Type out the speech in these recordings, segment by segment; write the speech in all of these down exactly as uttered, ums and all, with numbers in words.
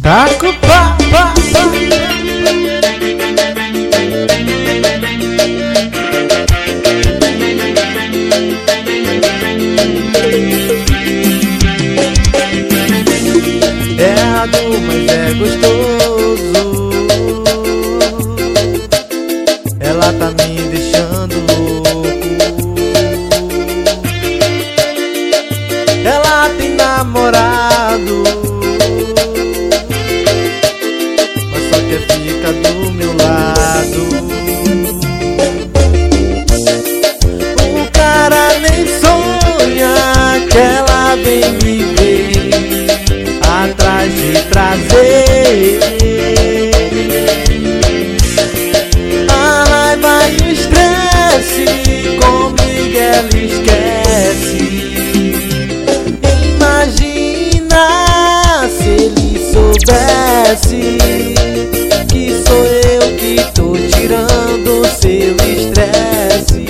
Taco, pá, pá, pá. É errado, mas é gostoso. Ela tá me deixando louco. Ela tem namorado, mas só quer ficar do meu lado. O cara nem sonha que ela vem me ver atrás de prazer. A raiva e o estresse comigo ela esquece. Imagina se ele soubesse que sou eu que tô tirando o seu estresse.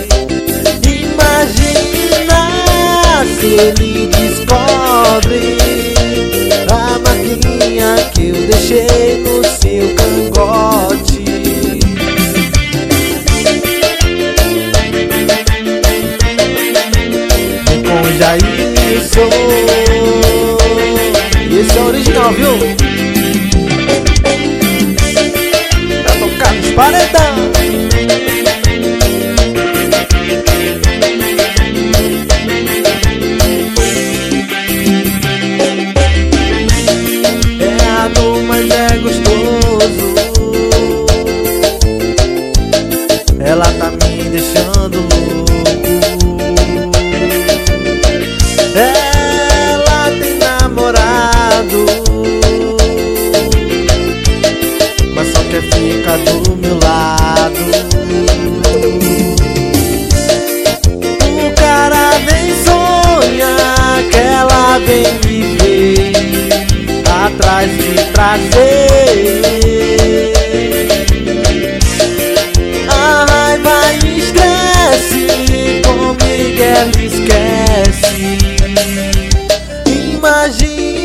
Imagina se ele descobre a maquininha que eu deixei no seu cangote. Vem com Jailson, esse é o original, viu? Pra tocar nos paredão. Mas é gostoso. Ela tá me deixando louco. Ela tem namorado, mas só quer ficar do meu lado. O cara nem sonha que ela vem me ver atrás de prazer. A raiva e estresse comigo ela esquece. Imagina